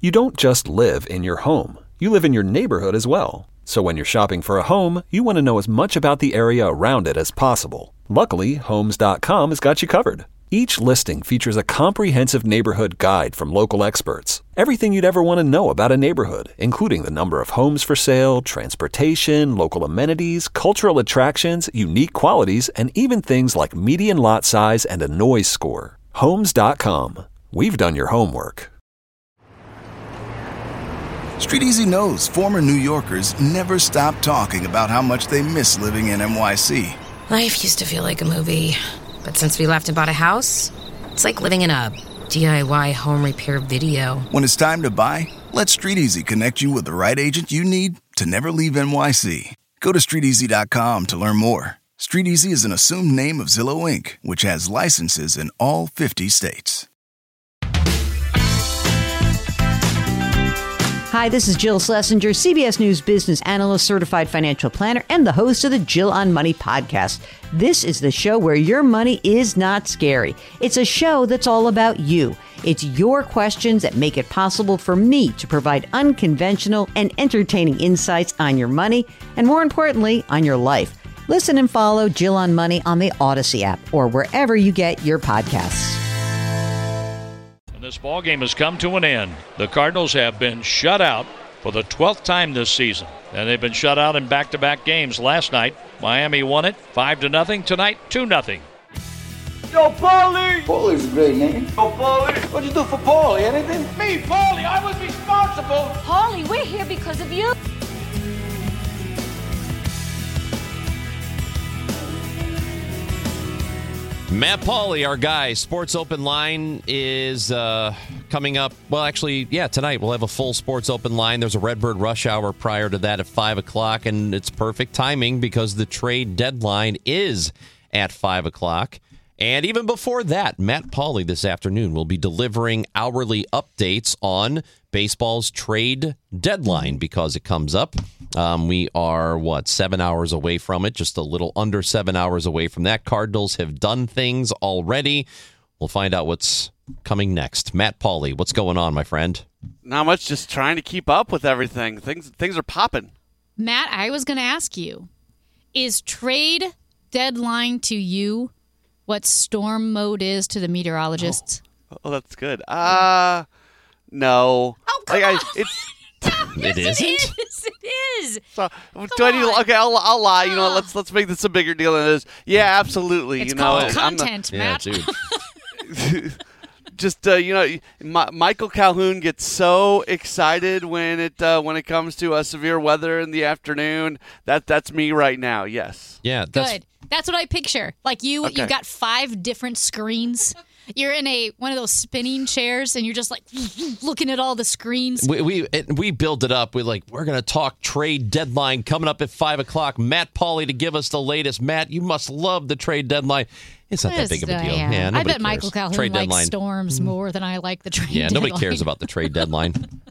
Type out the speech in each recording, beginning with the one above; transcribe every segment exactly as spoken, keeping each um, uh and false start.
You don't just live in your home. You live in your neighborhood as well. So when you're shopping for a home, you want to know as much about the area around it as possible. Luckily, Homes dot com has got you covered. Each listing features a comprehensive neighborhood guide from local experts. Everything you'd ever want to know about a neighborhood, including the number of homes for sale, transportation, local amenities, cultural attractions, unique qualities, and even things like median lot size and a noise score. Homes dot com. We've done your homework. Street Easy knows former New Yorkers never stop talking about how much they miss living in N Y C. Life used to feel like a movie. But since we left and bought a house, it's like living in a D I Y home repair video. When it's time to buy, let Street Easy connect you with the right agent you need to never leave N Y C. Go to street easy dot com to learn more. Street Easy is an assumed name of Zillow Incorporated, which has licenses in all fifty states. Hi, this is Jill Schlesinger, C B S News business analyst, certified financial planner, and the host of the Jill on Money podcast. This is the show where your money is not scary. It's a show that's all about you. It's your questions that make it possible for me to provide unconventional and entertaining insights on your money, and more importantly, on your life. Listen and follow Jill on Money on the Odyssey app or wherever you get your podcasts. This ball game has come to an end. The Cardinals have been shut out for the twelfth time this season, and they've been shut out in back-to-back games. Last night, Miami won it five to nothing. Tonight, two nothing. Yo, Paulie! Paulie's a great name. Yo, Paulie! What'd you do for Paulie? Anything? Me, Paulie! I was responsible! Paulie, we're here because of you. Matt Pauley, our guy. Sports Open Line is uh, coming up. Well, actually, yeah, tonight we'll have a full Sports Open Line. There's a Redbird Rush Hour prior to that at five o'clock, and it's perfect timing because the trade deadline is at five o'clock. And even before that, Matt Pauley this afternoon will be delivering hourly updates on baseball's trade deadline because it comes up. Um, we are, what, seven hours away from it, just a little under seven hours away from that. Cardinals have done things already. We'll find out what's coming next. Matt Pauley, what's going on, my friend? Not much, just trying to keep up with everything. Things things are popping. Matt, I was going to ask you, is trade deadline to you what storm mode is to the meteorologists? Oh, oh that's good. Uh, no. Oh, come like, on. I, it's It isn't? It is. It is. So, do I need to, okay, I'll, I'll lie. You know, let's let's make this a bigger deal than it is. Yeah, absolutely. It's you know, called I'm content, the, Matt. Yeah, dude. Just uh, you know, my, Michael Calhoun gets so excited when it uh, when it comes to uh, severe weather in the afternoon. That that's me right now. Yes. Yeah. That's, Good. That's what I picture. Like you, Okay. you've got five different screens. You're in a one of those spinning chairs, and you're just like looking at all the screens. We we it, we build it up. We're like, we're going to talk trade deadline coming up at five o'clock. Matt Pauley to give us the latest. Matt, you must love the trade deadline. It's not that big of a Uh, deal. yeah. Yeah, I nobody bet cares. Michael Calhoun trade likes deadline. storms more than I like the trade Yeah, deadline. nobody cares about the trade deadline.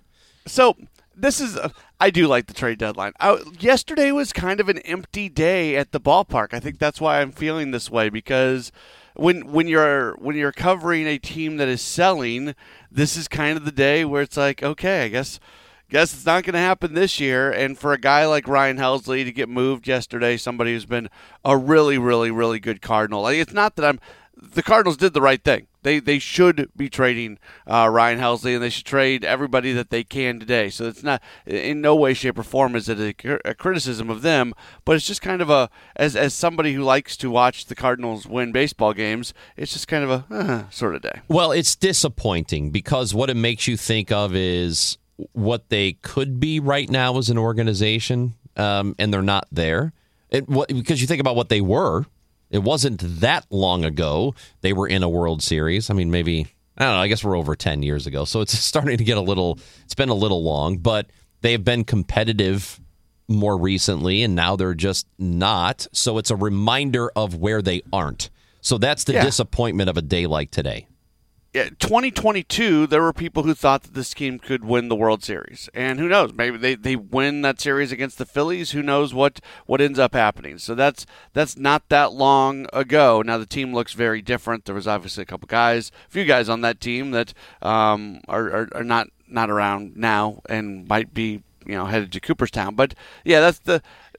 So this is uh, I do like the trade deadline. I, yesterday was kind of an empty day at the ballpark. I think that's why I'm feeling this way because when when you're when you're covering a team that is selling, this is kind of the day where it's like, okay, I guess guess it's not going to happen this year. And for a guy like Ryan Helsley to get moved yesterday, somebody who's been a really, really, really good Cardinal. Like, it's not that I'm the Cardinals did the right thing. They they should be trading uh, Ryan Helsley, and they should trade everybody that they can today. So it's not in no way, shape, or form is it a, a criticism of them, but it's just kind of a as as somebody who likes to watch the Cardinals win baseball games, it's just kind of a uh, sort of day. Well, it's disappointing because what it makes you think of is what they could be right now as an organization, um, and they're not there. It, what, because you think about what they were. It wasn't that long ago they were in a World Series. I mean, maybe, I don't know, I guess we're over ten years ago. So it's starting to get a little, it's been a little long, but they have been competitive more recently, and now they're just not. So it's a reminder of where they aren't. So that's the Yeah. disappointment of a day like today. Yeah, twenty twenty-two, there were people who thought that this team could win the World Series. And who knows? Maybe they, they win that series against the Phillies. Who knows what, what ends up happening? So that's that's not that long ago. Now, the team looks very different. There was obviously a couple guys, a few guys on that team that um, are, are, are not not around now and might be, you know, headed to Cooperstown. But yeah, that's the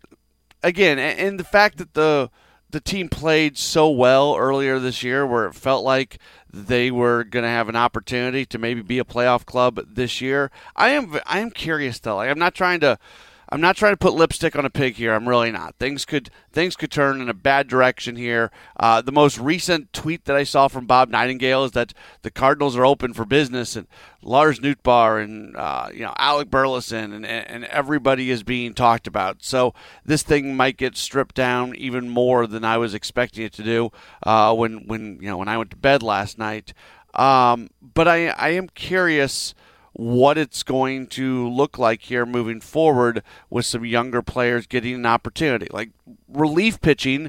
again, and the fact that the the team played so well earlier this year, where it felt like they were going to have an opportunity to maybe be a playoff club this year. I am I am curious though. Like, I'm not trying to. I'm not trying to put lipstick on a pig here. I'm really not. Things could things could turn in a bad direction here. Uh, the most recent tweet that I saw from Bob Nightingale is that the Cardinals are open for business, and Lars Nootbaar and uh, you know Alec Burleson and and everybody is being talked about. So this thing might get stripped down even more than I was expecting it to do uh, when when you know when I went to bed last night. Um, but I I am curious what it's going to look like here moving forward with some younger players getting an opportunity. Like, relief pitching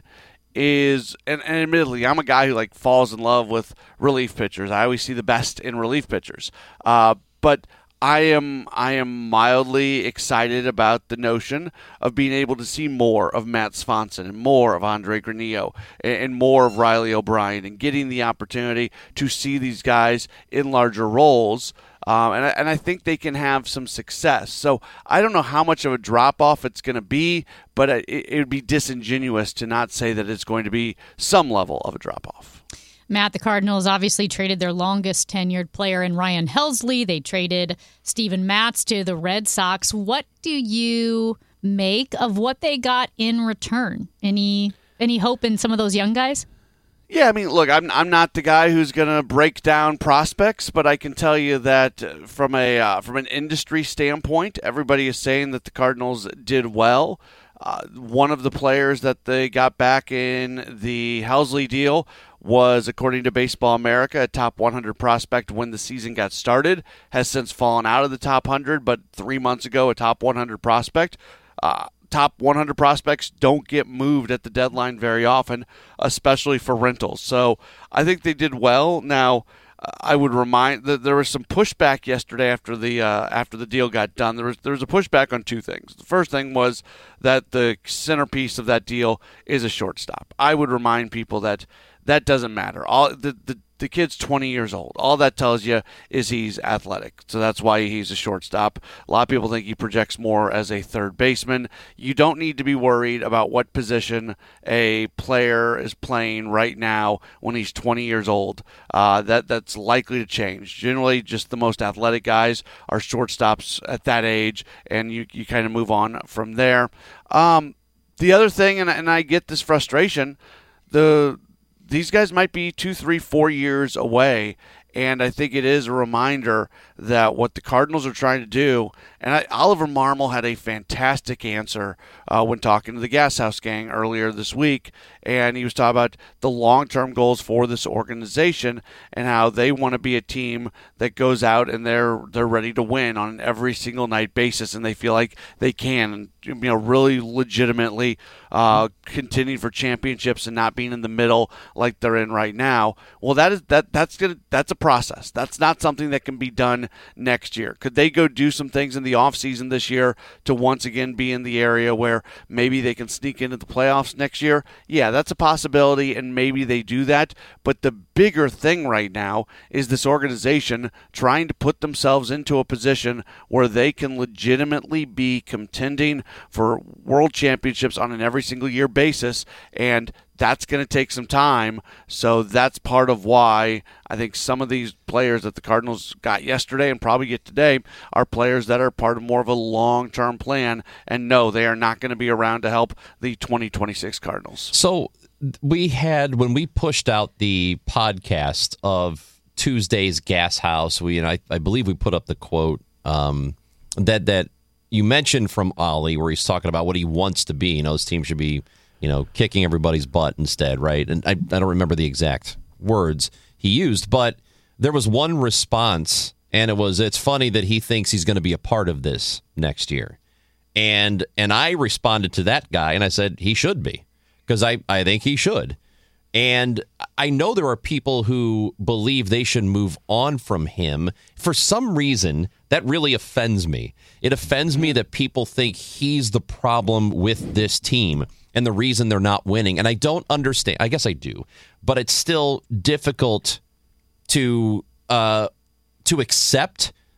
is, and, and admittedly, I'm a guy who like falls in love with relief pitchers. I always see the best in relief pitchers. Uh, but I am I am mildly excited about the notion of being able to see more of Matt Swanson and more of Andre Granillo and, and more of Riley O'Brien, and getting the opportunity to see these guys in larger roles. Um, and, I, and I think they can have some success. So I don't know how much of a drop-off it's going to be, but it, it would be disingenuous to not say that it's going to be some level of a drop-off. Matt, the Cardinals obviously traded their longest tenured player in Ryan Helsley. They traded Steven Matz to the Red Sox. What do you make of what they got in return? Any any hope in some of those young guys? Yeah, I mean, look, I'm I'm not the guy who's going to break down prospects, but I can tell you that from a uh, from an industry standpoint, everybody is saying that the Cardinals did well. Uh, one of the players that they got back in the Helsley deal was, according to Baseball America, a top one hundred prospect when the season got started, has since fallen out of the top one hundred, but three months ago, a top one hundred prospect. Uh, top one hundred prospects don't get moved at the deadline very often, especially for rentals. So I think they did well. Now, I would remind that there was some pushback yesterday after the uh, after the deal got done. There was there was a pushback on two things. The first thing was that the centerpiece of that deal is a shortstop. I would remind people that that doesn't matter. All the, the the kid's twenty years old. All that tells you is he's athletic. So that's why he's a shortstop. A lot of people think he projects more as a third baseman. You don't need to be worried about what position a player is playing right now when he's twenty years old. Uh, that that's likely to change. Generally, just the most athletic guys are shortstops at that age, and you, you kind of move on from there. Um, the other thing, and, and I get this frustration, the these guys might be two, three, four years away, and I think it is a reminder that what the Cardinals are trying to do, and I, Oliver Marmol had a fantastic answer uh, when talking to the Gas House Gang earlier this week, and he was talking about the long-term goals for this organization and how they want to be a team that goes out and they're they're ready to win on an every single night basis, and they feel like they can, and you know, really legitimately uh, continue for championships and not being in the middle like they're in right now. Well, that is that that's gonna that's a process. That's not something that can be done next year. Could they go do some things in the offseason this year to once again be in the area where maybe they can sneak into the playoffs next year? Yeah, that's a possibility, and maybe they do that. But the bigger thing right now is this organization trying to put themselves into a position where they can legitimately be contending for world championships on an every single year basis, and that's going to take some time. So that's part of why I think some of these players that the Cardinals got yesterday and probably get today are players that are part of more of a long-term plan. And no, they are not going to be around to help the twenty twenty-six Cardinals. So we had, when we pushed out the podcast of Tuesday's Gas House, we and I, I believe we put up the quote um, that that you mentioned from Ollie, where he's talking about what he wants to be. You know, this team should be, you know, kicking everybody's butt instead, right? And I, I don't remember the exact words he used, but there was one response, and it was, it's funny that he thinks he's going to be a part of this next year. And and I responded to that guy, and I said he should be, because I, I think he should. And I know there are people who believe they should move on from him. For some reason, that really offends me. It offends me that people think he's the problem with this team and the reason they're not winning. And I don't understand. I guess I do. But it's still difficult to uh, to accept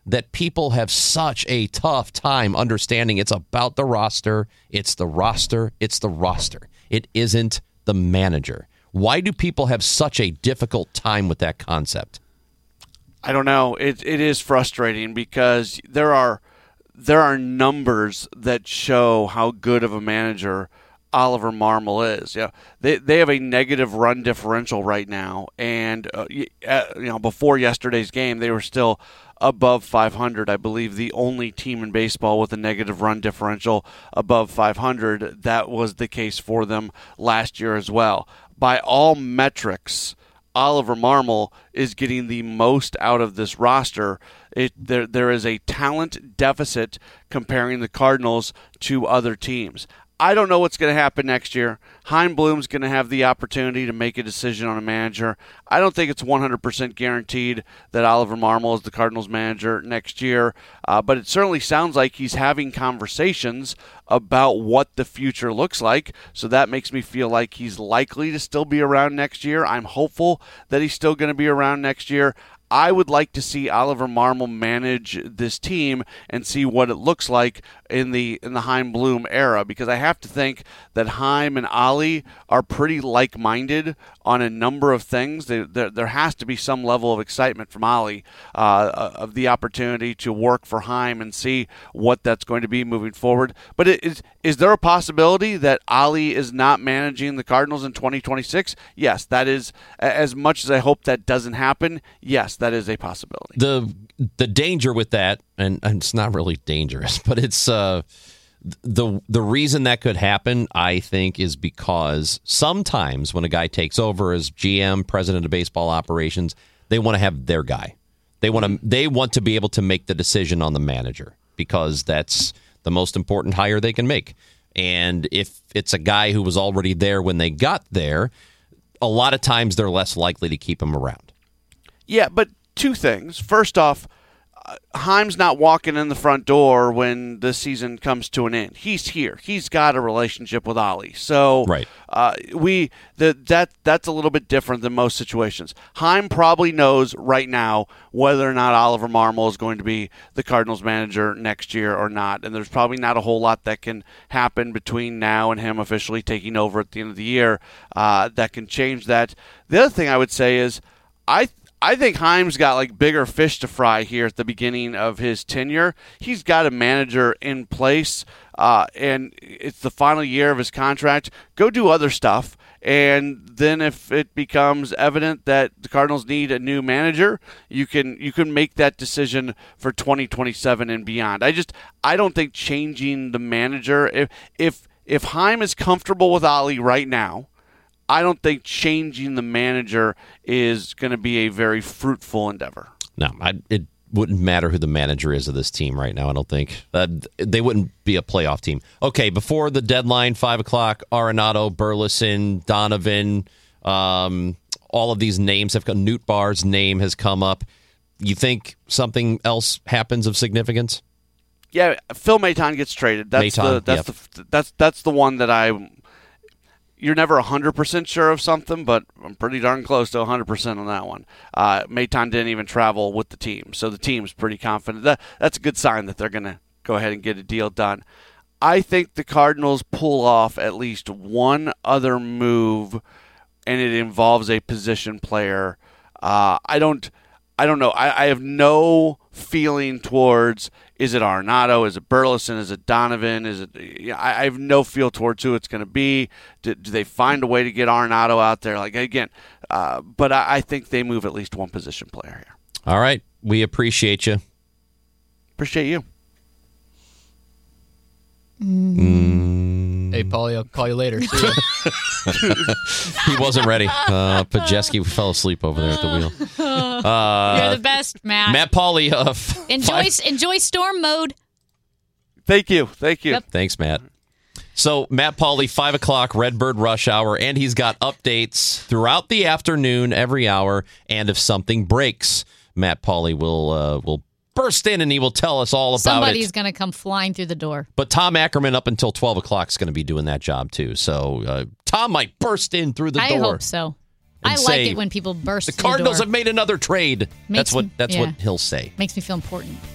that people have such a tough time understanding it's about the roster, it's the roster, it's the roster. It isn't the manager. Why do people have such a difficult time with that concept? I don't know. It it is frustrating because there are there are numbers that show how good of a manager Oliver Marmol is. Yeah, they they have a negative run differential right now, and uh, you know before yesterday's game they were still above five hundred. I believe the only team in baseball with a negative run differential above five hundred. That was the case for them last year as well. By all metrics, Oliver Marmol is getting the most out of this roster. It, there, there is a talent deficit comparing the Cardinals to other teams. I don't know what's going to happen next year. Chaim Bloom's going to have the opportunity to make a decision on a manager. I don't think it's one hundred percent guaranteed that Oliver Marmol is the Cardinals manager next year, uh, but it certainly sounds like he's having conversations about what the future looks like, so that makes me feel like he's likely to still be around next year. I'm hopeful that he's still going to be around next year. I would like to see Oliver Marmol manage this team and see what it looks like in the in the Chaim Bloom era, because I have to think that Chaim and Ollie are pretty like-minded on a number of things. They, there, there has to be some level of excitement from Ollie uh, of the opportunity to work for Chaim and see what that's going to be moving forward. But it, is, is there a possibility that Ollie is not managing the Cardinals in twenty twenty-six? Yes, that is, as much as I hope that doesn't happen, yes, that is a possibility. The the danger with that, and, and it's not really dangerous, but it's uh, the the reason that could happen, I think, is because sometimes when a guy takes over as G M, president of baseball operations, they want to have their guy. They want to they want to be able to make the decision on the manager because that's the most important hire they can make. And if it's a guy who was already there when they got there, a lot of times they're less likely to keep him around. Yeah, but two things. First off, uh, Chaim's not walking in the front door when the season comes to an end. He's here. He's got a relationship with Ollie. So right. uh, we the, that that's a little bit different than most situations. Chaim probably knows right now whether or not Oliver Marmol is going to be the Cardinals manager next year or not, and there's probably not a whole lot that can happen between now and him officially taking over at the end of the year uh, that can change that. The other thing I would say is I I think Chaim's got like bigger fish to fry here at the beginning of his tenure. He's got a manager in place, uh, and it's the final year of his contract. Go do other stuff, and then if it becomes evident that the Cardinals need a new manager, you can you can make that decision for twenty twenty-seven and beyond. I just I don't think changing the manager, if if if Chaim is comfortable with Ollie right now, I don't think changing the manager is going to be a very fruitful endeavor. No, I, it wouldn't matter who the manager is of this team right now, I don't think. Uh, they wouldn't be a playoff team. Okay, before the deadline, five o'clock, Arenado, Burleson, Donovan, um, all of these names have come. Newt Barr's name has come up. You think something else happens of significance? Yeah, Phil Maton gets traded. That's Maton, the that's yep. the that's that's the one that I. You're never one hundred percent sure of something, but I'm pretty darn close to one hundred percent on that one. Uh, Maton didn't even travel with the team, so the team's pretty confident. That, that's a good sign that they're going to go ahead and get a deal done. I think the Cardinals pull off at least one other move, and it involves a position player. Uh, I don't I don't know. I, I have no feeling towards, is it Arenado, is it Burleson, is it Donovan, is it? You know, I, I have no feel towards who it's going to be. Do, do they find a way to get Arenado out there? Like again, uh, but I, I think they move at least one position player here. All right, we appreciate you. Appreciate you. Mm. Hey, Paulie, I'll call you later. See ya. He wasn't ready. Uh, Pajeski fell asleep over there at the wheel. Uh, You're the best, Matt. Matt Pauly. Uh, f- enjoy, five- enjoy storm mode. Thank you. Thank you. Yep. Thanks, Matt. So, Matt Pauly, five o'clock, Redbird Rush Hour, and he's got updates throughout the afternoon, every hour, and if something breaks, Matt Pauly will uh, will burst in and he will tell us all about Somebody's it. Somebody's going to come flying through the door. But Tom Ackerman up until twelve o'clock is going to be doing that job, too. So, uh, Tom might burst in through the I door. I hope so. I like say, it when people burst the through Cardinals the door. have made another trade. Makes that's what me, that's yeah. what he'll say. Makes me feel important.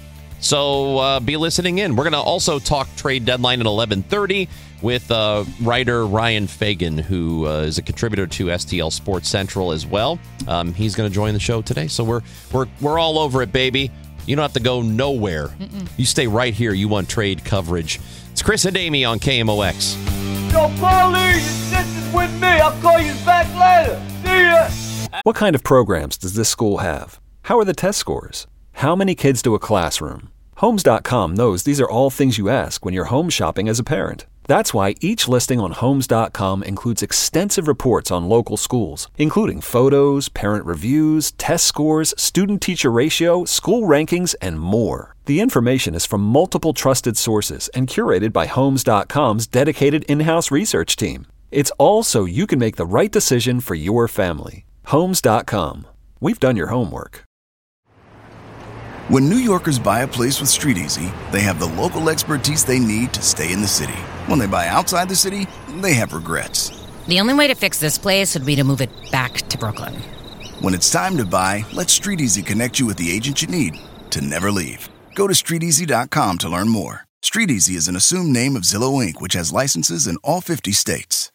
So uh, be listening in. We're going to also talk trade deadline at eleven thirty with uh, writer Ryan Fagan, who uh, is a contributor to S T L Sports Central as well. Um, he's going to join the show today. So we're we're we're all over it, baby. You don't have to go nowhere. Mm-mm. You stay right here. You want trade coverage. It's Chris and Amy on K M O X. Yo, Paulie, this is with me. I'll call you back later. See ya. What kind of programs does this school have? How are the test scores? How many kids do a classroom? Homes dot com knows these are all things you ask when you're home shopping as a parent. That's why each listing on Homes dot com includes extensive reports on local schools, including photos, parent reviews, test scores, student-teacher ratio, school rankings, and more. The information is from multiple trusted sources and curated by Homes dot com's dedicated in-house research team. It's all so you can make the right decision for your family. Homes dot com. We've done your homework. When New Yorkers buy a place with Street Easy, they have the local expertise they need to stay in the city. When they buy outside the city, they have regrets. The only way to fix this place would be to move it back to Brooklyn. When it's time to buy, let Street Easy connect you with the agent you need to never leave. Go to street easy dot com to learn more. Street Easy is an assumed name of Zillow Incorporated, which has licenses in all fifty states.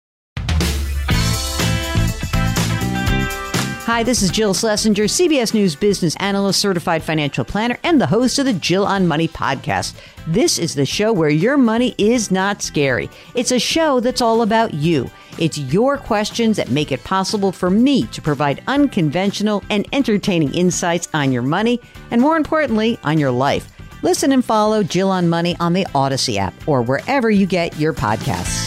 Hi, this is Jill Schlesinger, C B S News business analyst, certified financial planner, and the host of the Jill on Money podcast. This is the show where your money is not scary. It's a show that's all about you. It's your questions that make it possible for me to provide unconventional and entertaining insights on your money, and more importantly, on your life. Listen and follow Jill on Money on the Odyssey app or wherever you get your podcasts.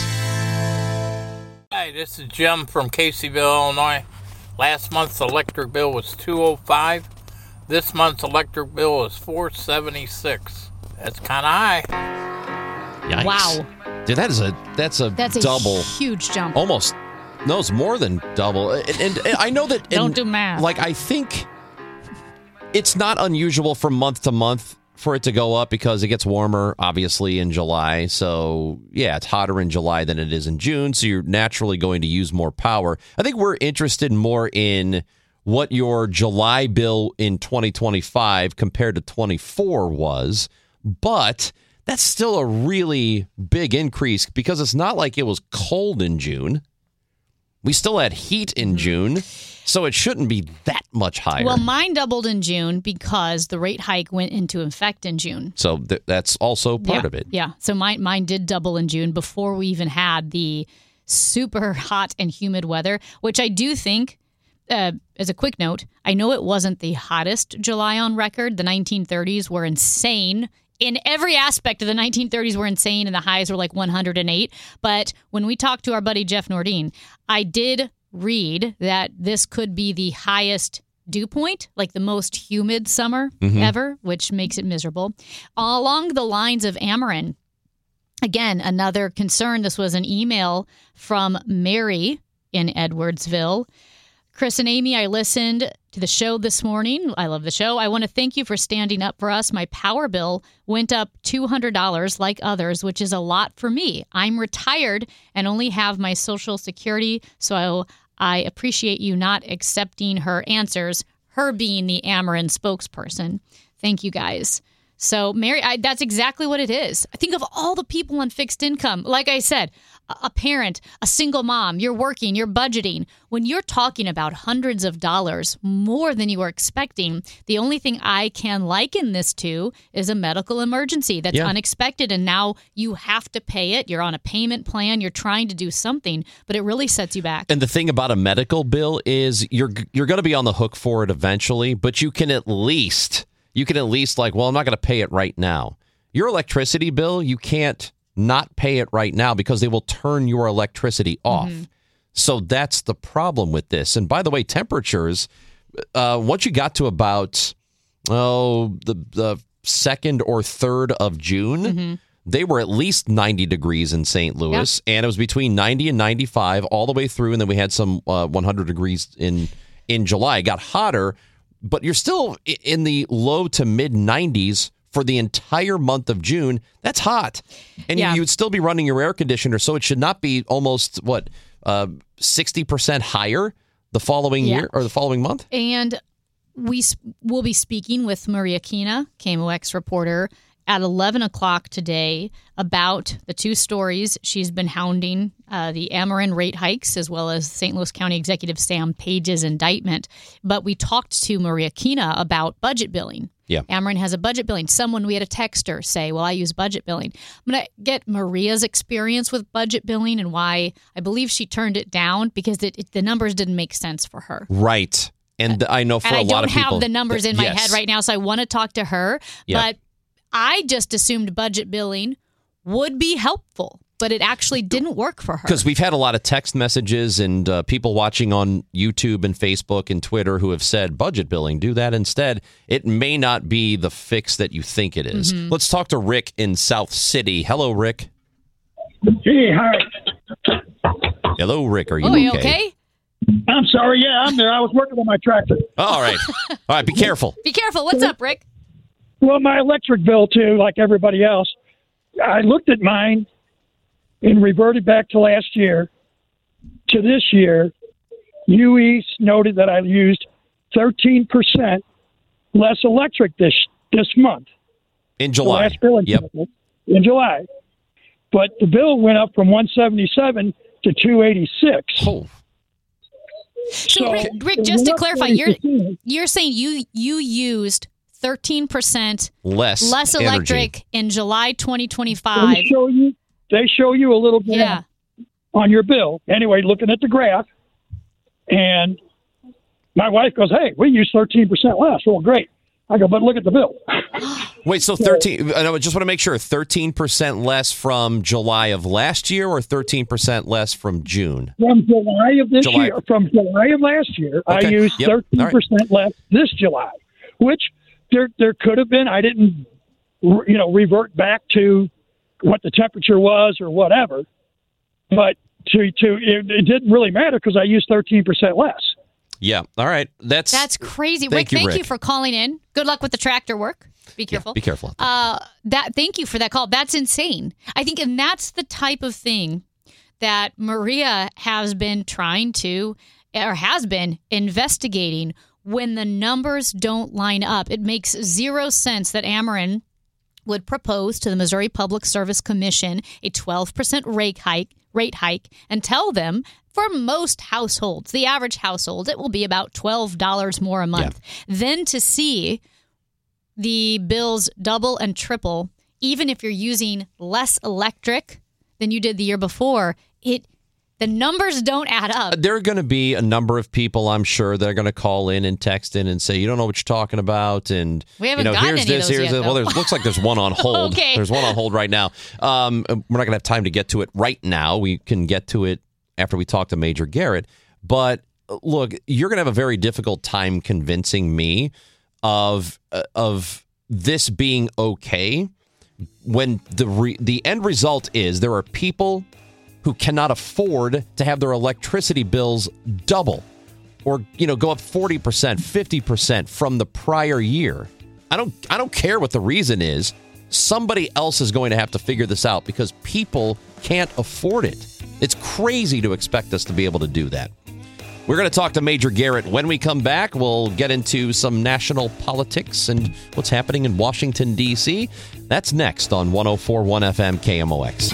Hi, this is Jim from Caseyville, Illinois. Last month's electric bill was two hundred five dollars. This month's electric bill is four hundred seventy-six dollars. That's kind of high. Yikes. Wow. Dude, that is a that's a That's a double. huge jump. Almost. No, it's more than double. And, and, and I know that. Don't and, do math. Like, I think it's not unusual from month to month for it to go up because it gets warmer, obviously, in July. So, yeah, it's hotter in July than it is in June. So you're naturally going to use more power. I think we're interested more in what your July bill in twenty twenty-five compared to twenty-four was. But that's still a really big increase because it's not like it was cold in June. We still had heat in June. So it shouldn't be that much higher. Well, mine doubled in June because the rate hike went into effect in June. So th- that's also part yeah, of it. Yeah. So mine, mine did double in June before we even had the super hot and humid weather, which I do think, uh, as a quick note, I know it wasn't the hottest July on record. The nineteen thirties were insane. In every aspect of the nineteen thirties were insane, and the highs were like one hundred eight. But when we talked to our buddy Jeff Nordine, I did read that this could be the highest dew point, like the most humid summer mm-hmm. ever, which makes it miserable. Along the lines of Ameren, again, another concern. This was an email from Mary in Edwardsville. Chris and Amy, I listened to the show this morning. I love the show. I want to thank you for standing up for us. My power bill went up two hundred dollars like others, which is a lot for me. I'm retired and only have my Social Security, so I appreciate you not accepting her answers, her being the Ameren spokesperson. Thank you, guys. So, Mary, I, that's exactly what it is. I think of all the people on fixed income. Like I said, a, a parent, a single mom, you're working, you're budgeting. When you're talking about hundreds of dollars more than you were expecting, the only thing I can liken this to is a medical emergency that's yeah. unexpected, and now you have to pay it. You're on a payment plan. You're trying to do something, but it really sets you back. And the thing about a medical bill is you're you're going to be on the hook for it eventually, but you can at least... You can at least like, well, I'm not going to pay it right now. Your electricity bill, you can't not pay it right now because they will turn your electricity off. Mm-hmm. So that's the problem with this. And by the way, temperatures, uh, once you got to about, oh, the, the second or third of June, mm-hmm. they were at least ninety degrees in Saint Louis. Yep. And it was between ninety and ninety-five all the way through. And then we had some uh, one hundred degrees in, in July. It got hotter. But you're still in the low to mid nineties for the entire month of June. That's hot. And yeah. you, you would still be running your air conditioner, so it should not be almost, what, uh, sixty percent higher the following yeah. year or the following month? And we s- will be speaking with Maria Kina, K M O X reporter, at eleven o'clock today about the two stories she's been hounding, uh, the Ameren rate hikes as well as Saint Louis County Executive Sam Page's indictment. But we talked to Maria Kina about budget billing. Yeah. Ameren has a budget billing. Someone, we had a texter say, well, I use budget billing. I'm going to get Maria's experience with budget billing and why I believe she turned it down because it, it, the numbers didn't make sense for her. Right. And I know for and a I lot of people. I don't have the numbers in my yes. head right now, so I want to talk to her. Yeah. But I just assumed budget billing would be helpful, but it actually didn't work for her. Because we've had a lot of text messages and uh, people watching on YouTube and Facebook and Twitter who have said, budget billing, do that instead. It may not be the fix that you think it is. Mm-hmm. Let's talk to Rick in South City. Hello, Rick. Hey, hi. Hello, Rick. Are you oh, okay? You okay? I'm sorry. Yeah, I'm there. I was working on my tractor. All right. All right. Be careful. Be careful. What's up, Rick? Well, my electric bill, too, like everybody else, I looked at mine and reverted back to last year. To this year, U E noted that I used thirteen percent less electric this this month. In July. The last billing yep. cycle, in July. But the bill went up from one seventy-seven to two eighty-six. Oh. So, so Rick, Rick just to clarify, you're you're saying you you used thirteen percent less less electric energy. in July twenty twenty-five. They show you, they show you a little bit yeah. on your bill. Anyway, looking at the graph, and my wife goes, hey, we use thirteen percent less. Well, great. I go, but look at the bill. Wait, so thirteen, I just want to make sure, thirteen percent less from July of last year or thirteen percent less from June? From July of this July. year, from July of last year, okay. I used yep. thirteen percent right. less this July, which there there could have been. I didn't, you know, revert back to what the temperature was or whatever, but to to it, it didn't really matter because I used thirteen percent less. Yeah. All right. That's that's crazy. Thank Rick, you, thank Rick. you for calling in. Good luck with the tractor work. Be careful. Yeah, be careful. Uh, that. Thank you for that call. That's insane. I think, and that's the type of thing that Maria has been trying to, or has been investigating. When the numbers don't line up, it makes zero sense that Ameren would propose to the Missouri Public Service Commission a twelve percent rate hike, rate hike, and tell them. For most households, the average household, it will be about twelve dollars more a month. Yeah. Then to see the bills double and triple, even if you're using less electric than you did the year before, it the numbers don't add up. There are going to be a number of people, I'm sure, that are going to call in and text in and say, you don't know what you're talking about. And we haven't you know, gotten here's any this, of those here's yet, this. Well, there's looks like there's one on hold. Okay. There's one on hold right now. Um, we're not going to have time to get to it right now. We can get to it after we talk to Major Garrett. But look, you're going to have a very difficult time convincing me of uh, of this being okay when the re- the end result is there are people who cannot afford to have their electricity bills double or, you know, go up forty percent, fifty percent from the prior year. I don't I don't care what the reason is. Somebody else is going to have to figure this out because people can't afford it. It's crazy to expect us to be able to do that. We're going to talk to Major Garrett. When we come back, we'll get into some national politics and what's happening in Washington, D C. That's next on one oh four point one F M K M O X.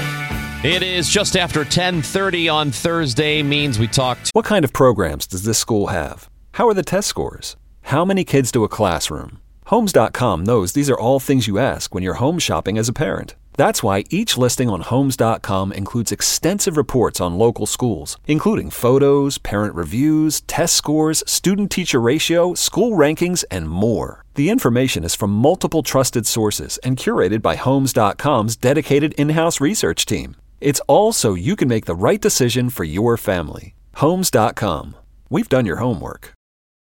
It is just after ten thirty on Thursday, means we talk to... What kind of programs does this school have? How are the test scores? How many kids do a classroom? Homes dot com knows these are all things you ask when you're home shopping as a parent. That's why each listing on Homes dot com includes extensive reports on local schools, including photos, parent reviews, test scores, student-teacher ratio, school rankings, and more. The information is from multiple trusted sources and curated by Homes dot com's dedicated in-house research team. It's all so you can make the right decision for your family. Homes dot com. We've done your homework.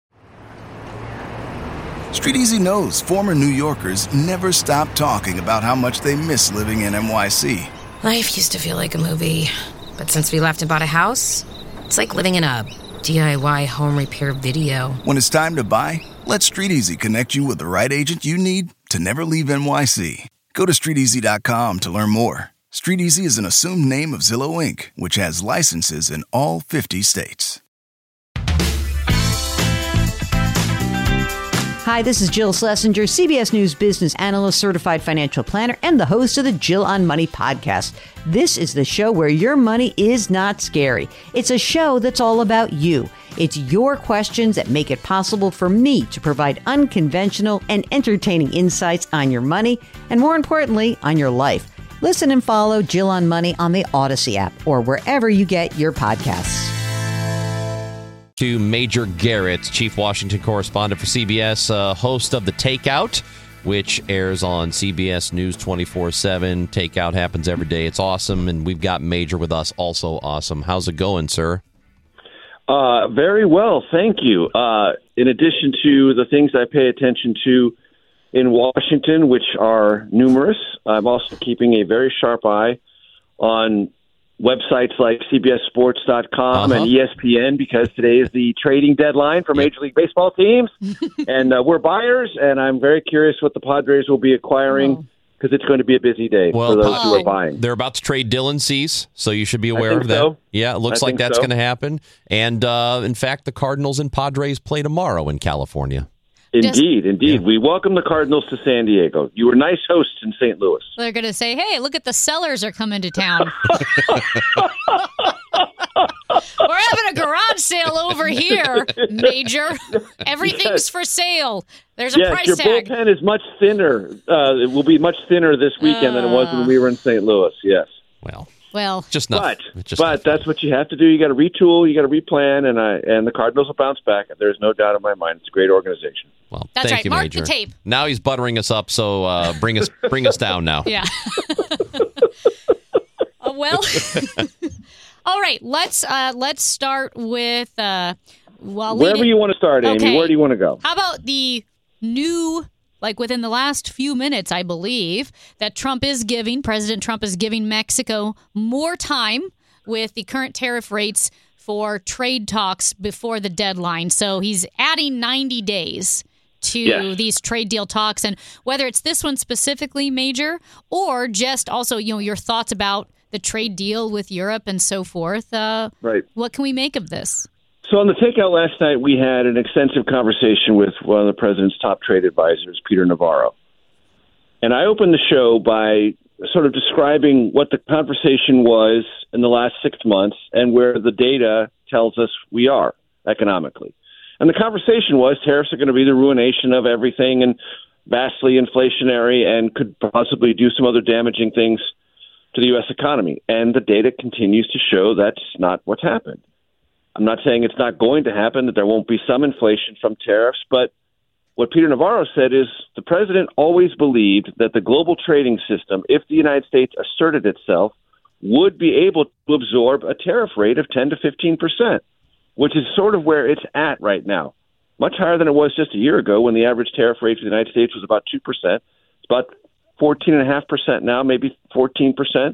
StreetEasy knows former New Yorkers never stop talking about how much they miss living in N Y C. Life used to feel like a movie, but since we left and bought a house, it's like living in a D I Y home repair video. When it's time to buy, let StreetEasy connect you with the right agent you need to never leave N Y C. Go to street easy dot com to learn more. StreetEasy is an assumed name of Zillow Incorporated, which has licenses in all fifty states. Hi, this is Jill Schlesinger, C B S News business analyst, certified financial planner, and the host of the Jill on Money podcast. This is the show where your money is not scary. It's a show that's all about you. It's your questions that make it possible for me to provide unconventional and entertaining insights on your money, and more importantly, on your life. Listen and follow Jill on Money on the Odyssey app or wherever you get your podcasts. To Major Garrett, Chief Washington Correspondent for C B S, uh, host of The Takeout, which airs on C B S News twenty-four seven. Takeout happens every day. It's awesome, and we've got Major with us, also awesome. How's it going, sir? Uh, very well, thank you. Uh, in addition to the things I pay attention to in Washington, which are numerous, I'm also keeping a very sharp eye on websites like C B S Sports dot com uh-huh. and E S P N, because today is the trading deadline for Major League Baseball teams. and uh, we're buyers, and I'm very curious what the Padres will be acquiring, because oh. it's going to be a busy day well, for those uh, who are buying. They're about to trade Dylan Cease, so you should be aware of that. So. Yeah, it looks I like that's so. going to happen. And, uh, in fact, the Cardinals and Padres play tomorrow in California. Indeed, indeed. Yeah. We welcome the Cardinals to San Diego. You were nice hosts in Saint Louis. They're going to say, hey, look at the sellers are coming to town. We're having a garage sale over here, Major. Everything's yes. for sale. There's a yes, price your tag. Your bullpen is much thinner. Uh, it will be much thinner this weekend uh, than it was when we were in Saint Louis, yes. Well, well, just not. But, just but not that's what you have to do. You got to retool. You got to replan, and I and the Cardinals will bounce back. There's no doubt in my mind. It's a great organization. Well, that's thank right. you, Mark Major. the tape. Now he's buttering us up, so uh, bring us bring us down now. Yeah. uh, well, all right. Let's uh, let's start with uh, well, wherever leading... you want to start, Amy. Okay. Where do you want to go? How about the new? Like within the last few minutes, I believe, that Trump is giving, President Trump is giving Mexico more time with the current tariff rates for trade talks before the deadline. So he's adding ninety days to yes. these trade deal talks. And whether it's this one specifically, Major, or just also, you know, your thoughts about the trade deal with Europe and so forth, uh, right. what can we make of this? So on the Takeout last night, we had an extensive conversation with one of the president's top trade advisors, Peter Navarro. And I opened the show by sort of describing what the conversation was in the last six months and where the data tells us we are economically. And the conversation was tariffs are going to be the ruination of everything and vastly inflationary and could possibly do some other damaging things to the U S economy. And the data continues to show that's not what's happened. I'm not saying it's not going to happen, that there won't be some inflation from tariffs, but what Peter Navarro said is the president always believed that the global trading system, if the United States asserted itself, would be able to absorb a tariff rate of ten to fifteen percent, which is sort of where it's at right now. Much higher than it was just a year ago when the average tariff rate for the United States was about two percent. It's about fourteen point five percent now, maybe fourteen percent.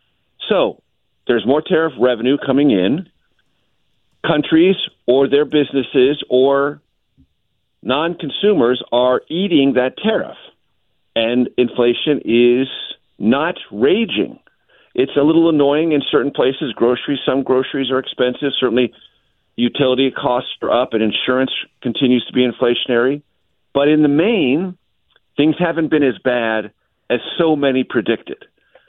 So there's more tariff revenue coming in. Countries or their businesses or non-consumers are eating that tariff, and inflation is not raging. It's a little annoying in certain places. Groceries, some groceries are expensive. Certainly utility costs are up and insurance continues to be inflationary. But in the main, things haven't been as bad as so many predicted.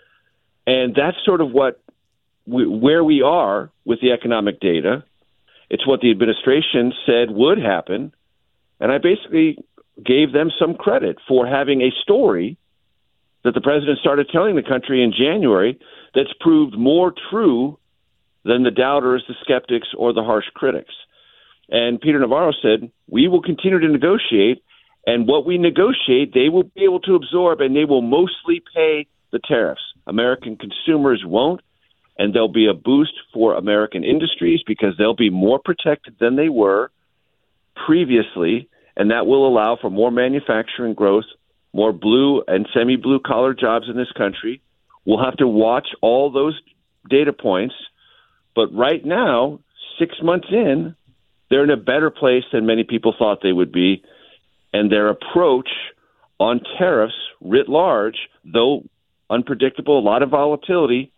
And that's sort of what we, where we are with the economic data. It's what the administration said would happen. And I basically gave them some credit for having a story that the president started telling the country in January that's proved more true than the doubters, the skeptics, or the harsh critics. And Peter Navarro said, we will continue to negotiate, and what we negotiate, they will be able to absorb, and they will mostly pay the tariffs. American consumers won't. And there'll be a boost for American industries because they'll be more protected than they were previously, and that will allow for more manufacturing growth, more blue and semi-blue collar jobs in this country. We'll have to watch all those data points, but right now, six months in, they're in a better place than many people thought they would be, and their approach on tariffs writ large, though unpredictable, a lot of volatility,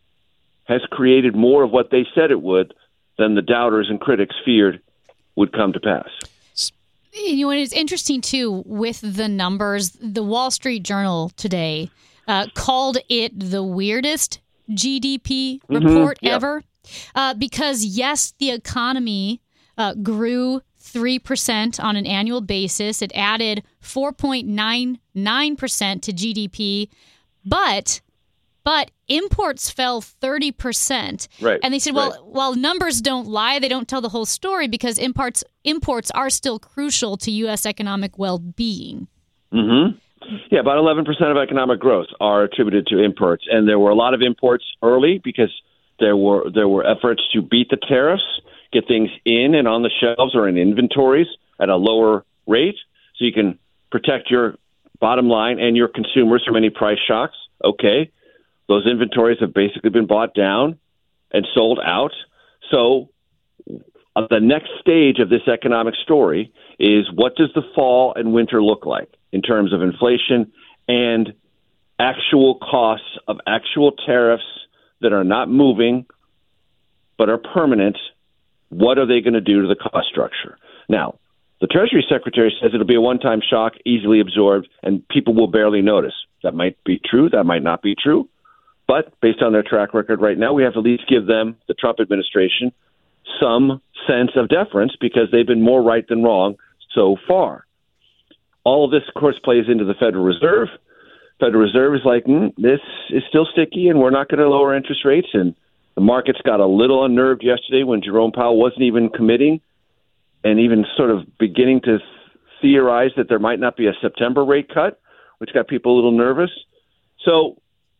has created more of what they said it would than the doubters and critics feared would come to pass. You know, and it's interesting, too, with the numbers. The Wall Street Journal today uh, called it the weirdest G D P report mm-hmm. yeah. ever. Uh, because, yes, the economy uh, grew three percent on an annual basis. It added four point nine nine percent to G D P, but but imports fell thirty percent. Right. And they said, well, right. while numbers don't lie, they don't tell the whole story because imports imports are still crucial to U S economic well-being. Mm-hmm. Yeah, about eleven percent of economic growth are attributed to imports, and there were a lot of imports early because there were there were efforts to beat the tariffs, get things in and on the shelves or in inventories at a lower rate so you can protect your bottom line and your consumers from any price shocks. Okay, those inventories have basically been bought down and sold out. So uh, the next stage of this economic story is what does the fall and winter look like in terms of inflation and actual costs of actual tariffs that are not moving but are permanent. What are they going to do to the cost structure? Now, the Treasury Secretary says it'll be a one-time shock, easily absorbed, and people will barely notice. That might be true. That might not be true. But based on their track record right now, we have to at least give them, the Trump administration, some sense of deference because they've been more right than wrong so far. All of this, of course, plays into the Federal Reserve. Federal Reserve is like, mm, this is still sticky, and we're not going to lower interest rates, and the markets got a little unnerved yesterday when Jerome Powell wasn't even committing and even sort of beginning to theorize that there might not be a September rate cut, which got people a little nervous. So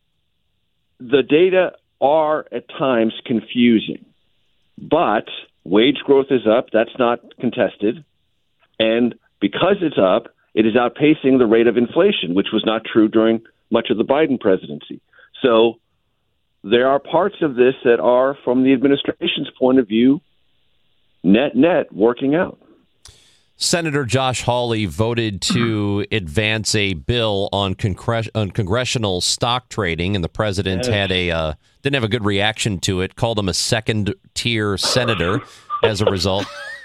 the data are at times confusing, but wage growth is up. That's not contested. And because it's up, it is outpacing the rate of inflation, which was not true during much of the Biden presidency. So there are parts of this that are, from the administration's point of view, net, net working out. Senator Josh Hawley voted to advance a bill on, congre- on congressional stock trading, and the president yes. had a uh, didn't have a good reaction to it, called him a second-tier senator as a result.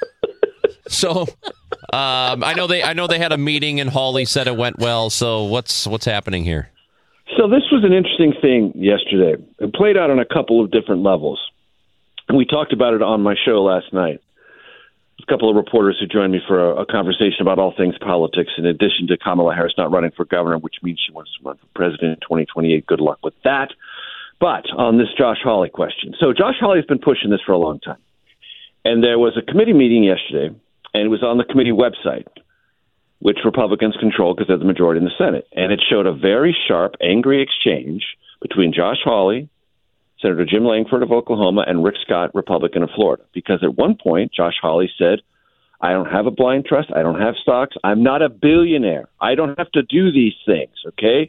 So um, I know they I know they had a meeting, and Hawley said it went well. So what's what's happening here? So this was an interesting thing yesterday. It played out on a couple of different levels. And we talked about it on my show last night. A couple of reporters who joined me for a, a conversation about all things politics, in addition to Kamala Harris not running for governor, which means she wants to run for president in twenty twenty-eight. Good luck with that. But on this Josh Hawley question. So Josh Hawley has been pushing this for a long time. And there was a committee meeting yesterday, and it was on the committee website, which Republicans control because they're the majority in the Senate. And it showed a very sharp, angry exchange between Josh Hawley, Senator Jim Langford of Oklahoma, and Rick Scott, Republican of Florida. Because at one point, Josh Hawley said, I don't have a blind trust. I don't have stocks. I'm not a billionaire. I don't have to do these things, okay?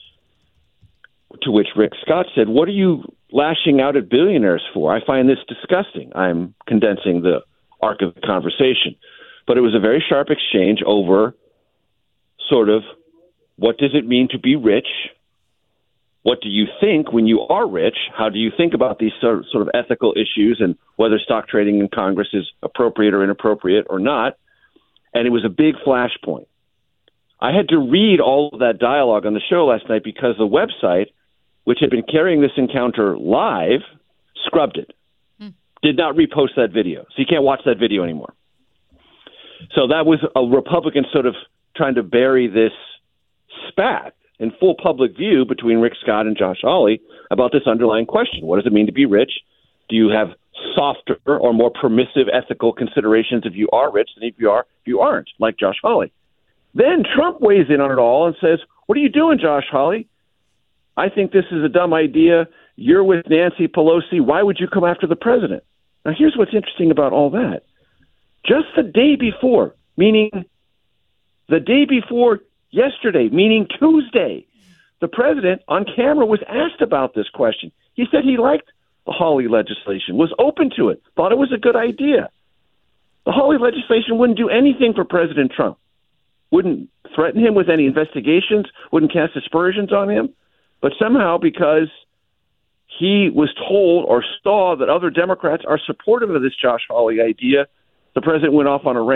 To which Rick Scott said, what are you lashing out at billionaires for? I find this disgusting. I'm condensing the arc of the conversation. But it was a very sharp exchange over sort of what does it mean to be rich? What do you think when you are rich? How do you think about these sort of, sort of ethical issues and whether stock trading in Congress is appropriate or inappropriate or not? And it was a big flashpoint. I had to read all of that dialogue on the show last night because the website, which had been carrying this encounter live, scrubbed it. Hmm. Did not repost that video. So you can't watch that video anymore. So that was a Republican sort of trying to bury this spat in full public view between Rick Scott and Josh Hawley about this underlying question. What does it mean to be rich? Do you have softer or more permissive ethical considerations if you are rich than if you are if you aren't, like Josh Hawley? Then Trump weighs in on it all and says, what are you doing, Josh Hawley? I think this is a dumb idea. You're with Nancy Pelosi. Why would you come after the president? Now, here's what's interesting about all that. Just the day before, meaning the day before yesterday, meaning Tuesday, the president on camera was asked about this question. He said he liked the Hawley legislation, was open to it, thought it was a good idea. The Hawley legislation wouldn't do anything for President Trump, wouldn't threaten him with any investigations, wouldn't cast aspersions on him. But somehow, because he was told or saw that other Democrats are supportive of this Josh Hawley idea, the president went off on a rant.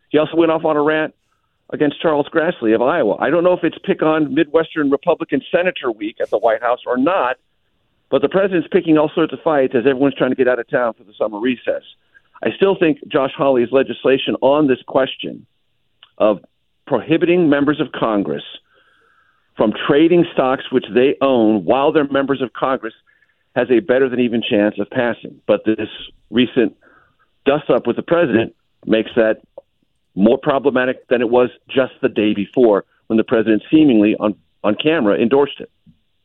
He also went off on a rant against Charles Grassley of Iowa. I don't know if it's pick on Midwestern Republican Senator Week at the White House or not, but the president's picking all sorts of fights as everyone's trying to get out of town for the summer recess. I still think Josh Hawley's legislation on this question of prohibiting members of Congress from trading stocks which they own while they're members of Congress has a better than even chance of passing. But this recent dust-up with the president makes that more problematic than it was just the day before when the president seemingly on, on camera endorsed it.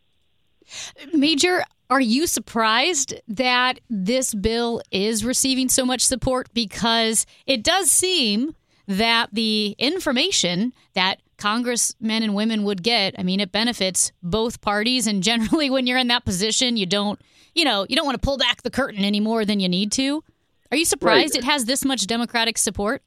Major, are you surprised that this bill is receiving so much support? Because it does seem that the information that congressmen and women would get, I mean, it benefits both parties. And generally, when you're in that position, you don't, you know, you don't want to pull back the curtain any more than you need to. Are you surprised Right. it has this much Democratic support?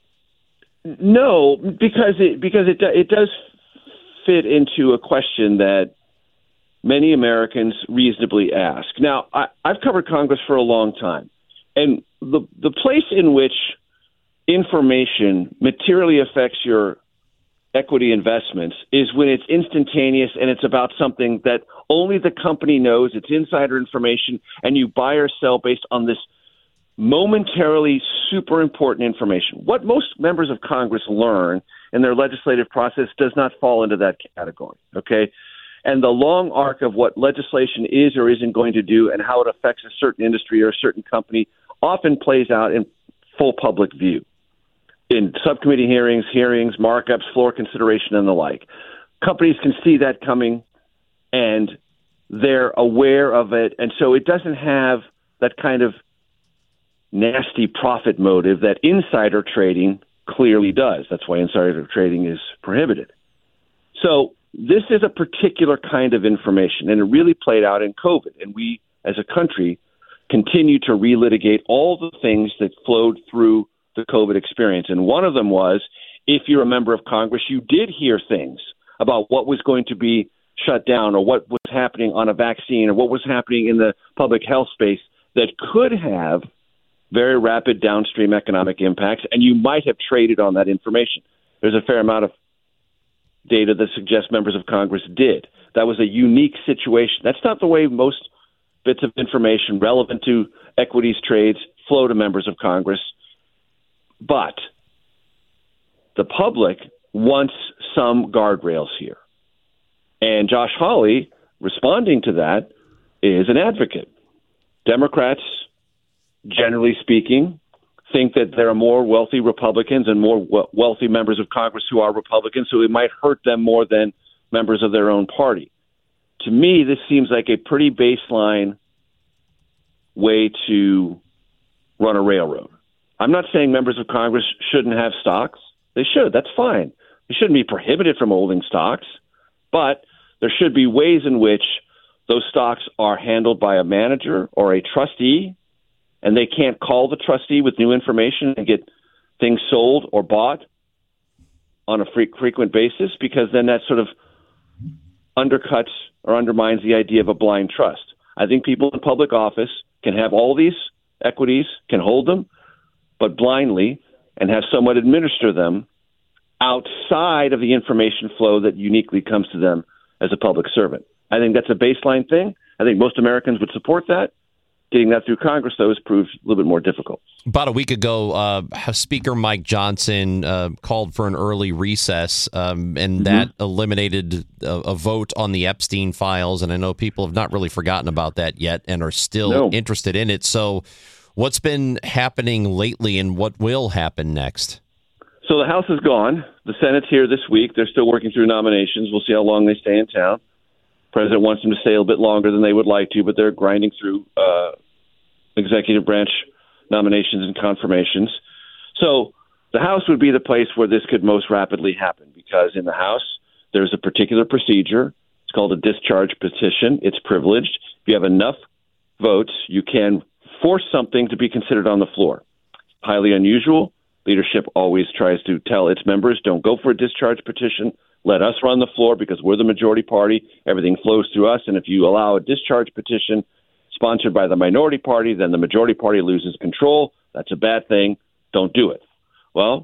No, because it because it it does fit into a question that many Americans reasonably ask. Now, I, I've covered Congress for a long time, and the the place in which information materially affects your equity investments is when it's instantaneous and it's about something that only the company knows. It's insider information, and you buy or sell based on this momentarily super important information. What most members of Congress learn in their legislative process does not fall into that category, okay? And the long arc of what legislation is or isn't going to do and how it affects a certain industry or a certain company often plays out in full public view, in subcommittee hearings, hearings, markups, floor consideration, and the like. Companies can see that coming, and they're aware of it, and so it doesn't have that kind of nasty profit motive that insider trading clearly does. That's why insider trading is prohibited. So this is a particular kind of information, and it really played out in COVID. And we, as a country, continue to relitigate all the things that flowed through the COVID experience. And one of them was, if you're a member of Congress, you did hear things about what was going to be shut down or what was happening on a vaccine or what was happening in the public health space that could have very rapid downstream economic impacts, and you might have traded on that information. There's a fair amount of data that suggests members of Congress did. That was a unique situation. That's not the way most bits of information relevant to equities trades flow to members of Congress. But the public wants some guardrails here. And Josh Hawley, responding to that, is an advocate. Democrats, generally speaking, think that there are more wealthy Republicans and more we- wealthy members of Congress who are Republicans, so it might hurt them more than members of their own party. To me, this seems like a pretty baseline way to run a railroad. I'm not saying members of Congress shouldn't have stocks. They should. That's fine. They shouldn't be prohibited from holding stocks, but there should be ways in which those stocks are handled by a manager or a trustee, and they can't call the trustee with new information and get things sold or bought on a fre- frequent basis, because then that sort of undercuts or undermines the idea of a blind trust. I think people in public office can have all these equities, can hold them, but blindly, and have someone administer them outside of the information flow that uniquely comes to them as a public servant. I think that's a baseline thing. I think most Americans would support that. Getting that through Congress, though, has proved a little bit more difficult. About a week ago, uh, Speaker Mike Johnson uh, called for an early recess, um, and mm-hmm. that eliminated a, a vote on the Epstein files. And I know people have not really forgotten about that yet and are still no. interested in it. So what's been happening lately and what will happen next? So the House is gone. The Senate's here this week. They're still working through nominations. We'll see how long they stay in town. The president wants them to stay a little bit longer than they would like to, but they're grinding through uh, executive branch nominations and confirmations. So the House would be the place where this could most rapidly happen, because in the House, there's a particular procedure. It's called a discharge petition. It's privileged. If you have enough votes, you can force something to be considered on the floor. Highly unusual. Leadership always tries to tell its members, don't go for a discharge petition. Let us run the floor because we're the majority party. Everything flows through us. And if you allow a discharge petition sponsored by the minority party, then the majority party loses control. That's a bad thing. Don't do it. Well,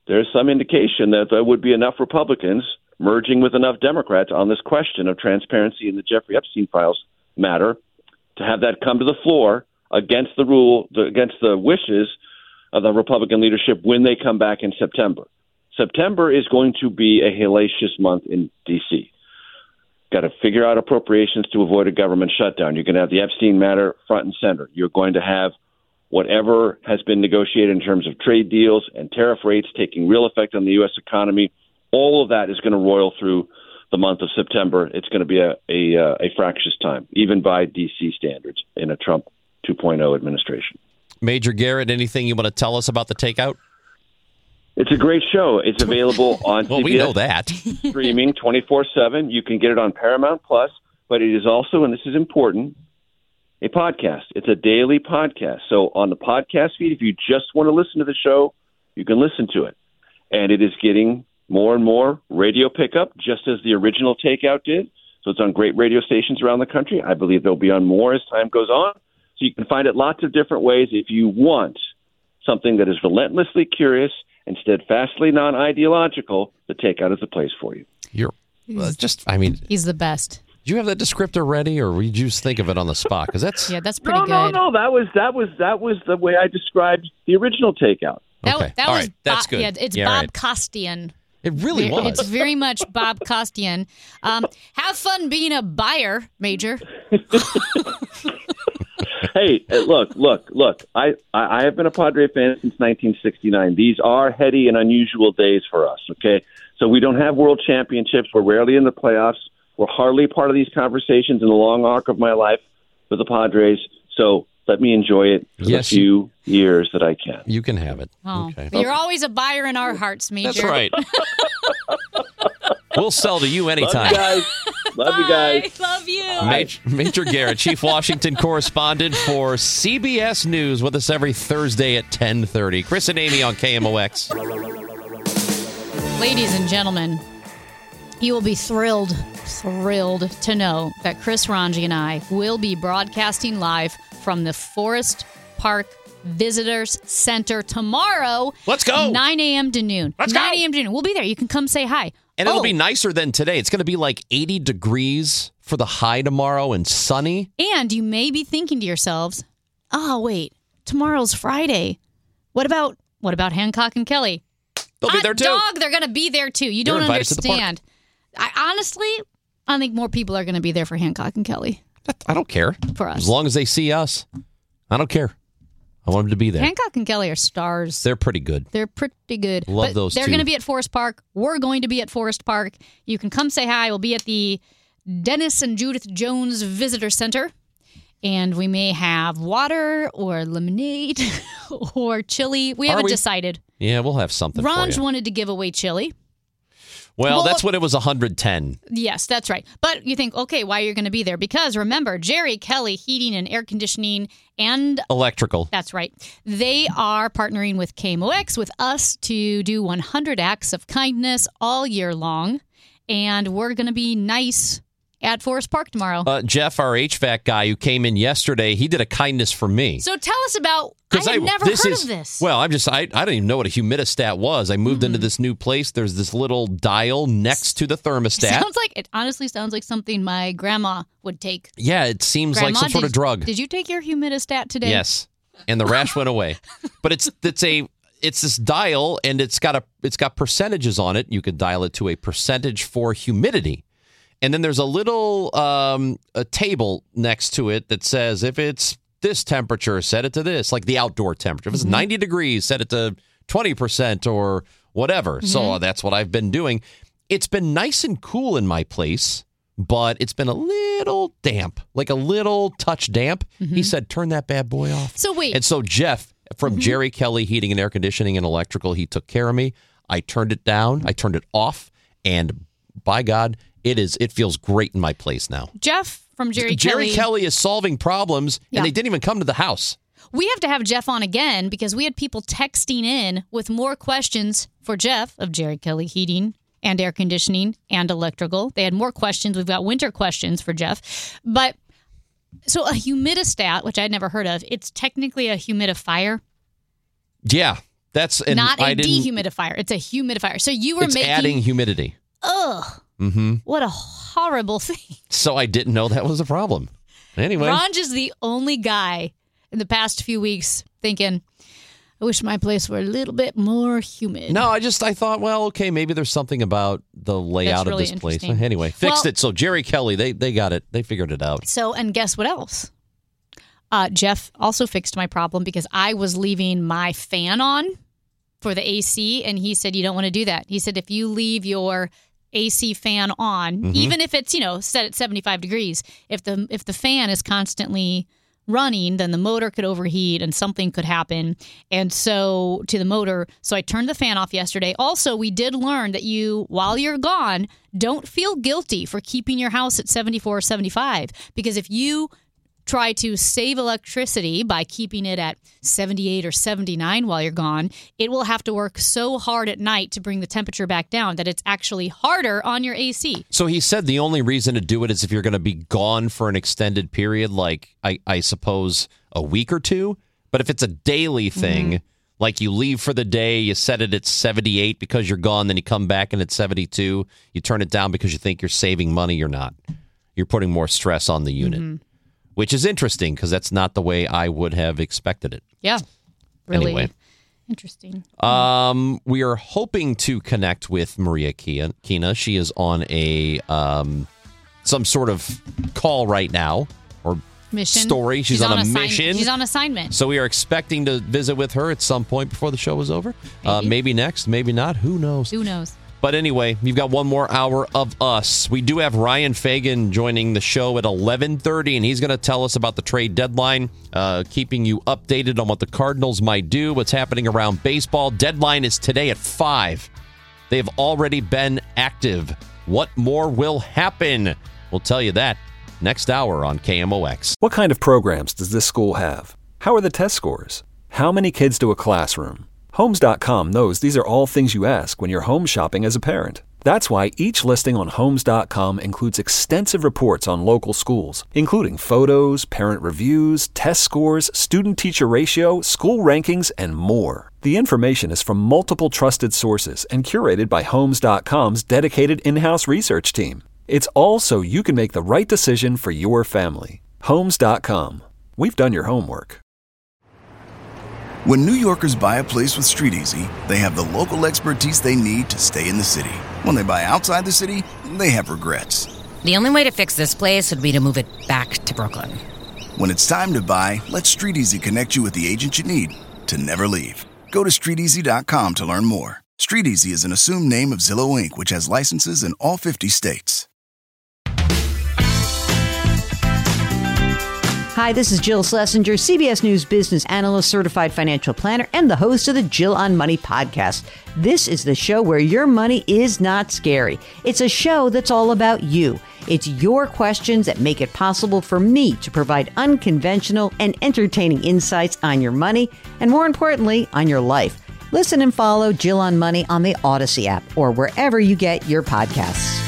there's some indication that there would be enough Republicans merging with enough Democrats on this question of transparency in the Jeffrey Epstein files matter to have that come to the floor against the rule, the, against the wishes of the Republican leadership when they come back in September. September is going to be a hellacious month in D C. Got to figure out appropriations to avoid a government shutdown. You're going to have the Epstein matter front and center. You're going to have whatever has been negotiated in terms of trade deals and tariff rates taking real effect on the U S economy. All of that is going to roil through the month of September. It's going to be a, a, a fractious time, even by D C standards, in a Trump two point oh administration. Major Garrett, anything you want to tell us about the takeout? It's a great show. It's available on well, C B S. We know that. Streaming twenty-four seven. You can get it on Paramount Plus, but it is also, and this is important, a podcast. It's a daily podcast. So on the podcast feed, if you just want to listen to the show, you can listen to it. And it is getting more and more radio pickup, just as the original Takeout did. So it's on great radio stations around the country. I believe they'll be on more as time goes on. So you can find it lots of different ways. If you want something that is relentlessly curious and steadfastly non-ideological, the Takeout is the place for you. You're uh, just, I mean... He's the best. Do you have that descriptor ready, or did you just think of it on the spot? Because that's... Yeah, that's pretty no, good. No, no, That was, that, was, that was the way I described the original Takeout. That, okay. that All was right. That's Bob, good. Yeah, it's yeah, Bob right. Costian. It really was. It's very much Bob Costian. Um, have fun being a buyer, Major. Hey, look, look, look. I, I, I have been a Padre fan since nineteen sixty-nine. These are heady and unusual days for us, okay? So we don't have world championships. We're rarely in the playoffs. We're hardly part of these conversations in the long arc of my life with the Padres. So let me enjoy it for yes, the few you, years that I can. You can have it. Oh, okay. You're always a buyer in our hearts, Major. That's right. We'll sell to you anytime. Love you guys. Love you guys. Love you. Major, Major Garrett, Chief Washington correspondent for C B S News, with us every Thursday at ten thirty. Chris and Amy on K M O X. Ladies and gentlemen, you will be thrilled, thrilled to know that Chris Ranji and I will be broadcasting live from the Forest Park Visitors Center tomorrow. Let's go. nine a.m. to noon. Let's nine go. a.m. to noon. We'll be there. You can come say hi. And oh. it'll be nicer than today. It's going to be like eighty degrees for the high tomorrow and sunny. And you may be thinking to yourselves, oh, wait, tomorrow's Friday. What about what about Hancock and Kelly? They'll Hot be there too. Dog, they're going to be there too. You You're don't invited to the park. understand. I, honestly, I think more people are going to be there for Hancock and Kelly. I don't care. For us. As long as they see us. I don't care. I want them to be there. Hancock and Kelly are stars. They're pretty good. They're pretty good. Love but those They're two. going to be at Forest Park. We're going to be at Forest Park. You can come say hi. We'll be at the Dennis and Judith Jones Visitor Center. And we may have water or lemonade or chili. We Are haven't we? decided. Yeah, we'll have something Ronj for you. wanted to give away chili. Well, Well, that's when it was one hundred ten. Yes, that's right. But you think, okay, why you're going to be there? Because remember, Jerry Kelly Heating and Air Conditioning and Electrical. That's right. They are partnering with K M O X, with us, to do one hundred acts of kindness all year long. And we're going to be nice at Forest Park tomorrow. Uh, Jeff, our H V A C guy who came in yesterday, he did a kindness for me. So tell us about, I had never this heard is, of this. Well, I'm just, I, I don't even know what a humidistat was. I moved Mm-hmm. into this new place. There's this little dial next to the thermostat. Sounds like, it honestly sounds like something my grandma would take. Yeah, it seems Grandma, like some sort did- of drug. Did you take your humidistat today? Yes, and the rash went away. But it's it's a it's this dial, and it's got a it's got percentages on it. You could dial it to a percentage for humidity, and then there's a little um, a table next to it that says if it's this temperature, set it to this, like the outdoor temperature. If it's Mm-hmm. ninety degrees, set it to twenty percent or whatever. So Mhm. that's what I've been doing. It's been nice and cool in my place, but it's been a little damp, like a little touch damp. He said, turn that bad boy off. So wait. And so Jeff from Mm-hmm. Jerry Kelly Heating and Air Conditioning and Electrical, he took care of me. I turned it down. I turned it off. And by God, it is. It feels great in my place now. Jeff from Jerry, Jerry Kelly. Kelly is solving problems, Yeah. and they didn't even come to the house. We have to have Jeff on again because we had people texting in with more questions for Jeff of Jerry Kelly Heating and Air Conditioning and Electrical. They had more questions. We've got winter questions for Jeff. But so a humidistat, which I'd never heard of, it's technically a humidifier. Yeah, That's and not I a didn't, dehumidifier. It's a humidifier. So you were it's making adding humidity. Ugh. Mm-hmm. What a horrible thing. So I didn't know that was a problem. Anyway. Ranj is the only guy in the past few weeks thinking, I wish my place were a little bit more humid. No, I just, I thought, well, okay, maybe there's something about the layout really of this place. interesting. Anyway, fixed Well- it. So Jerry Kelly, they they got it. They figured it out. So, and guess what else? Uh, Jeff also fixed my problem because I was leaving my fan on for the A C, and he said, you don't want to do that. He said, if you leave your A C fan on, Mhm. even if it's, you know, set at seventy-five degrees, if the if the fan is constantly running, then the motor could overheat and something could happen. And so to the motor, so I turned the fan off yesterday. Also, we did learn that you, while you're gone, don't feel guilty for keeping your house at seventy-four or seventy-five, because if you try to save electricity by keeping it at seventy-eight or seventy-nine while you're gone, it will have to work so hard at night to bring the temperature back down that it's actually harder on your A C. So he said the only reason to do it is if you're going to be gone for an extended period, like I, I suppose a week or two. But if it's a daily thing, Mm-hmm. like you leave for the day, you set it at seventy-eight because you're gone, then you come back and it's seventy-two, you turn it down because you think you're saving money, you're not. You're putting more stress on the unit. Mhm. Which is interesting because that's not the way I would have expected it. Yeah. Really Anyway. interesting. Um, we are hoping to connect with Maria Kia- Kina. She is on a um, some sort of call right now or Mission. story. She's, on, a assign- mission. She's on assignment. So we are expecting to visit with her at some point before the show is over. Maybe, uh, maybe next, maybe not. Who knows? Who knows? But anyway, you've got one more hour of us. We do have Ryan Fagan joining the show at eleven thirty, and he's going to tell us about the trade deadline, uh, keeping you updated on what the Cardinals might do, what's happening around baseball. Deadline is today at five. They've already been active. What more will happen? We'll tell you that next hour on K M O X. What kind of programs does this school have? How are the test scores? How many kids do a classroom? Homes dot com knows these are all things you ask when you're home shopping as a parent. That's why each listing on Homes dot com includes extensive reports on local schools, including photos, parent reviews, test scores, student-teacher ratio, school rankings, and more. The information is from multiple trusted sources and curated by Homes dot com's dedicated in-house research team. It's all so you can make the right decision for your family. Homes dot com. We've done your homework. When New Yorkers buy a place with StreetEasy, they have the local expertise they need to stay in the city. When they buy outside the city, they have regrets. The only way to fix this place would be to move it back to Brooklyn. When it's time to buy, let StreetEasy connect you with the agent you need to never leave. Go to street easy dot com to learn more. StreetEasy is an assumed name of Zillow Incorporated, which has licenses in all fifty states. Hi, this is Jill Schlesinger, C B S News business analyst, certified financial planner, and the host of the Jill on Money podcast. This is the show where your money is not scary. It's a show that's all about you. It's your questions that make it possible for me to provide unconventional and entertaining insights on your money, and more importantly, on your life. Listen and follow Jill on Money on the Odyssey app or wherever you get your podcasts.